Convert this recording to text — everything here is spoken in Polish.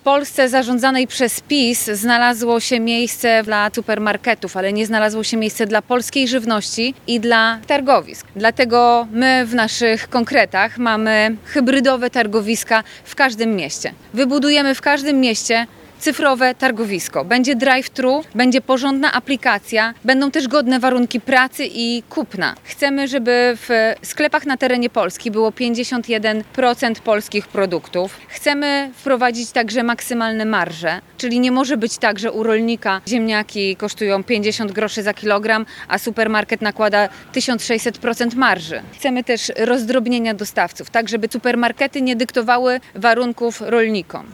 Polsce zarządzanej przez PiS znalazło się miejsce dla supermarketów, ale nie znalazło się miejsce dla polskiej żywności i dla targowisk. Dlatego my w naszych konkretach mamy hybrydowe targowiska w każdym mieście. Wybudujemy w każdym mieście cyfrowe targowisko. Będzie drive-thru, będzie porządna aplikacja, będą też godne warunki pracy i kupna. Chcemy, żeby w sklepach na terenie Polski było 51% polskich produktów. Chcemy wprowadzić także maksymalne marże, czyli nie może być tak, że u rolnika ziemniaki kosztują 50 groszy za kilogram, a supermarket nakłada 1600% marży. Chcemy też rozdrobnienia dostawców, tak żeby supermarkety nie dyktowały warunków rolnikom.